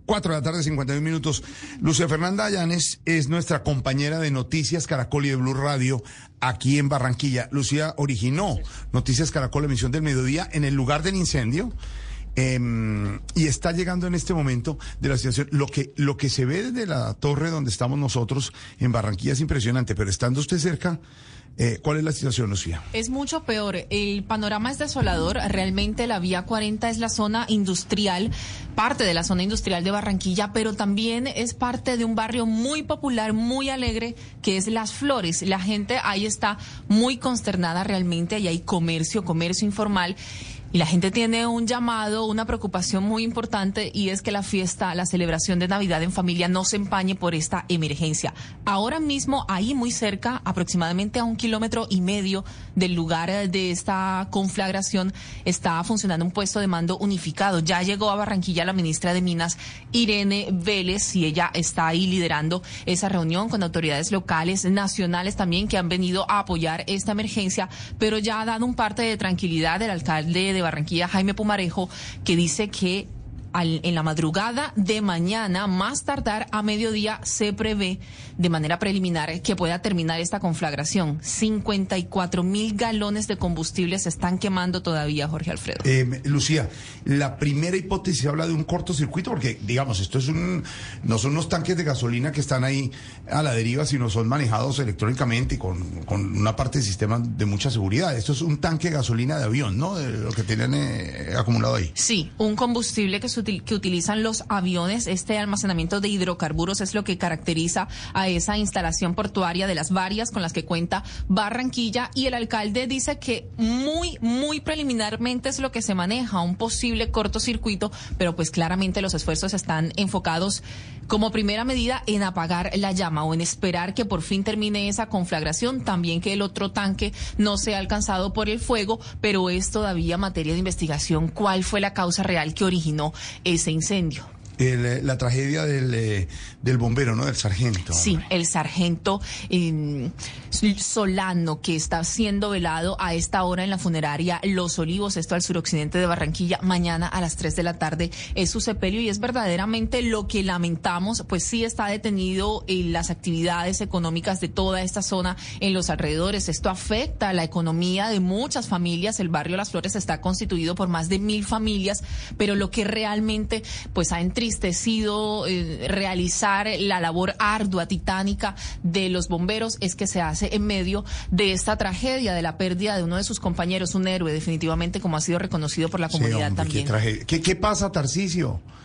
4 de la tarde, 51 minutos. Lucia Fernanda Allanes es nuestra compañera de Noticias Caracol y de Blue Radio aquí en Barranquilla. Lucía originó Noticias Caracol, emisión del mediodía, en el lugar del incendio. Y está llegando en este momento de la situación. Lo que se ve desde la torre donde estamos nosotros en Barranquilla es impresionante, pero estando usted cerca, ¿cuál es la situación, Lucía? Es mucho peor. El panorama es desolador. Realmente la vía 40 es la zona industrial, parte de la zona industrial de Barranquilla, pero también es parte de un barrio muy popular, muy alegre, que es Las Flores. La gente ahí está muy consternada realmente. Ahí hay comercio informal. Y la gente tiene un llamado, una preocupación muy importante, y es que la fiesta, la celebración de Navidad en familia no se empañe por esta emergencia. Ahora mismo, ahí muy cerca, aproximadamente a 1,5 kilómetros del lugar de esta conflagración, está funcionando un puesto de mando unificado. Ya llegó a Barranquilla la ministra de Minas, Irene Vélez, y ella está ahí liderando esa reunión con autoridades locales, nacionales también, que han venido a apoyar esta emergencia, pero ya ha dado un parte de tranquilidad el alcalde de Barranquilla, Jaime Pumarejo, que dice que en la madrugada de mañana, más tardar a mediodía, se prevé de manera preliminar que pueda terminar esta conflagración. 54,000 galones de combustible se están quemando todavía, Jorge Alfredo. Lucía, la primera hipótesis habla de un cortocircuito, porque, digamos, esto es no son unos tanques de gasolina que están ahí a la deriva, sino son manejados electrónicamente y con una parte del sistema de mucha seguridad. Esto es un tanque de gasolina de avión, ¿no? De lo que tienen acumulado ahí. Sí, un combustible que utilizan los aviones. Este almacenamiento de hidrocarburos es lo que caracteriza a esa instalación portuaria de las varias con las que cuenta Barranquilla, y el alcalde dice que muy preliminarmente es lo que se maneja, un posible cortocircuito, pero pues claramente los esfuerzos están enfocados como primera medida en apagar la llama o en esperar que por fin termine esa conflagración, también que el otro tanque no sea alcanzado por el fuego, pero es todavía materia de investigación cuál fue la causa real que originó ese incendio. La tragedia del bombero, ¿no? Del sargento. Sí, el sargento Solano, que está siendo velado a esta hora en la funeraria Los Olivos, esto al suroccidente de Barranquilla. Mañana a las 3 de la tarde es su sepelio, y es verdaderamente lo que lamentamos, pues sí está detenido las actividades económicas de toda esta zona en los alrededores. Esto afecta a la economía de muchas familias. El barrio Las Flores está constituido por más de 1,000 familias, pero lo que realmente pues ha entristecido realizar la labor ardua, titánica de los bomberos es que se hace en medio de esta tragedia, de la pérdida de uno de sus compañeros, un héroe definitivamente, como ha sido reconocido por la comunidad también. ¿Qué pasa, Tarcisio?